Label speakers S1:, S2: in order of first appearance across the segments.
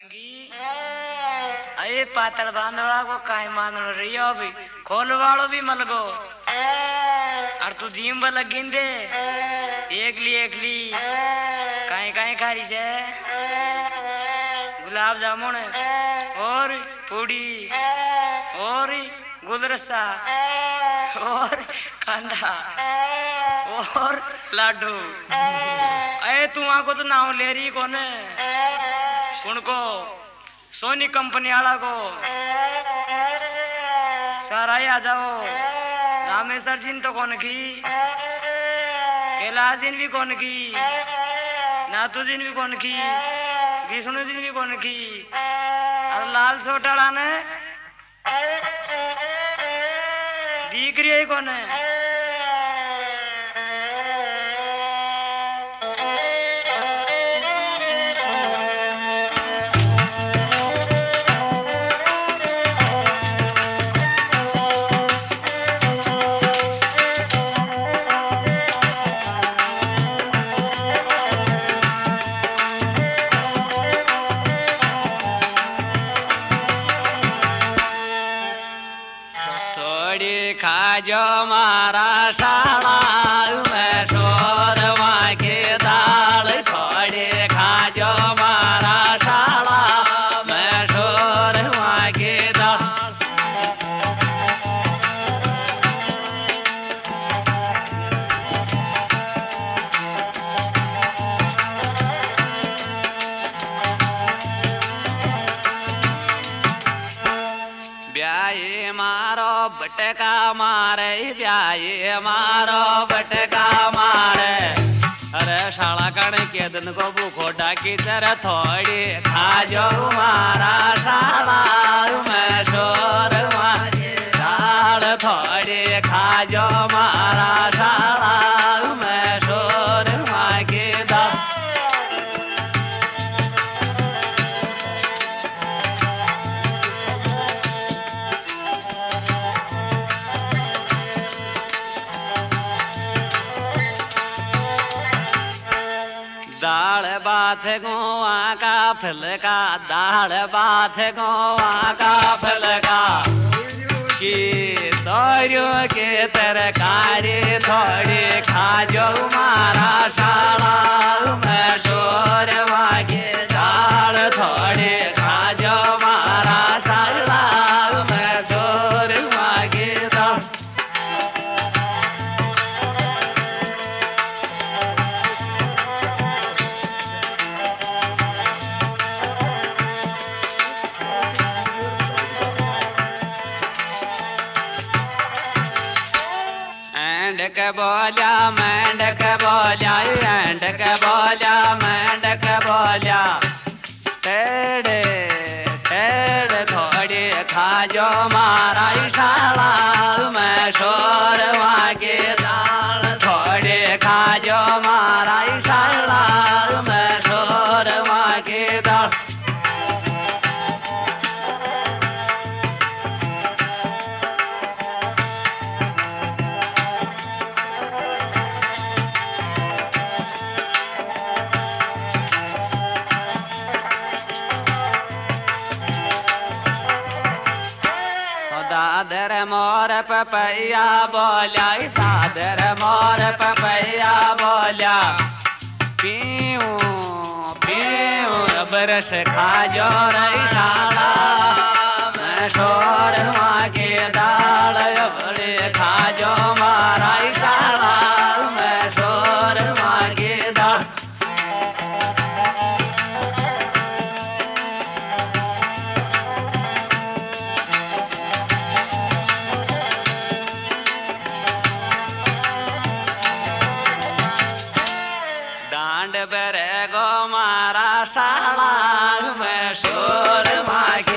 S1: अरे पातल बांधवाड़ा को काहे मान रही हो भी खोल वालो भी मल गो और तू जीम बल गिंदे एकली काहे काहे खारी से गुलाब जामुन और पूड़ी और गुलरसा और कांदा और लाडू। अरे तू वहां को तो नाम ले रही कौन को सोनी कंपनी वाला को सारा ही आ जाओ। रामेश्वर जी तो कौन की कैलाश जी भी कौन की नाथू जी भी कौन की विष्णु जी भी कौन की और लाल सोटाड़ा ने दिख रही है कौन है।
S2: खाजो मारा शाला में शोरवा के दाल थोड़े खाजो मारा शाला में शोरवा के दाल। ब्याये मारो बटका मारे ब्याये मारो बटका मारे अरे शाला कण के दिन को भूखो डाकी तरह थोड़ी खाजो मारा शाला में शोर मारे दाल थोड़ी खाजो मारा शाला में शोर मागे दाल। दाल बात गोवा का फलका दाल बात गोवा का फलका की तोरियों के तरकारी थोड़ी खाजो मारा शाला में शोर मागे दाल थोड़ी खाजो मारा शाला में शोर मागे दाल। मेंढक बोला मेंढक बोला मेंढक बोला मेंढक बोला टेढ़े टेढ़े थोड़ी खाजो मारा शाला में शोर मागे दाल थोड़ी खाजो मारा शाला में शोर मागे दाल। दादर मोर पपैया बोला सादर मोर पपैया बोला पीऊ पीऊ बरस खाजो रही शाला मैं शोर मागे दाल बड़े खाजो मारा शाला मैं शोर मागे दाल। डांड बरे गो मारा शाला में शोर मागे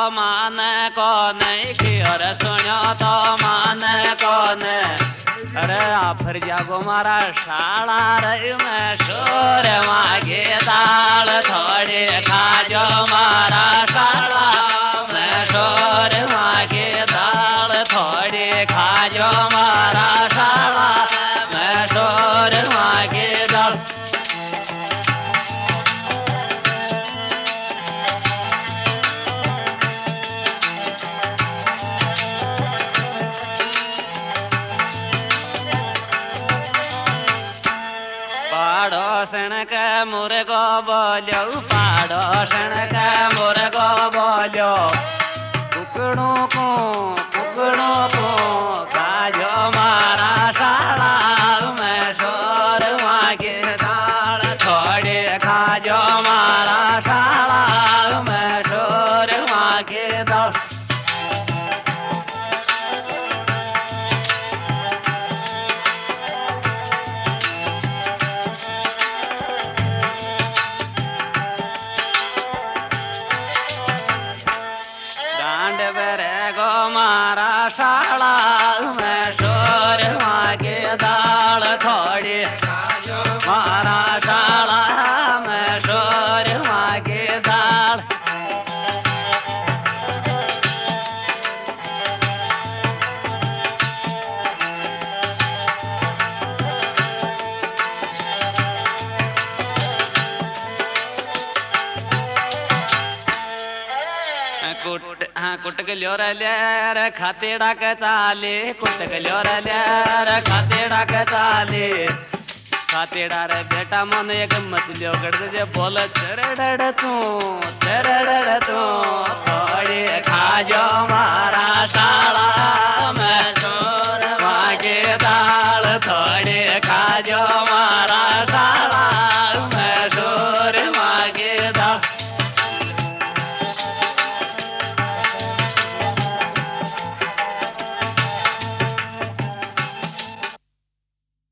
S2: मान को नहीं की और सुनो तो मान को नहीं। अरे आफर जागो मारा शाला रही में शोर मागे दाल थोड़ी खाजो मारा शाला में शोर मागे दाल थोड़ी खाजो मारा शाला में शोर मागे दाल। पाड़ोसन के मुर्गो बोलो पाड़ोसन के मुर्गो बोलो कुकड़ों को खाजो मारा शाला में शोर मागे दाल थोड़े खाजो मारा शाला में शोर मागे दाल। डांड बेरे गो मारा शाला में शोर मागे दाल थोड़ी मारा शाला में शोर मागे दाल। कुट गल्यो रे खातेड़ा के चाले कुट गल्यो रे खातेड़ा के चाले। खातेड़ा रे बेटा मन एक मछलियों गड़ जे बोल चरड़ तू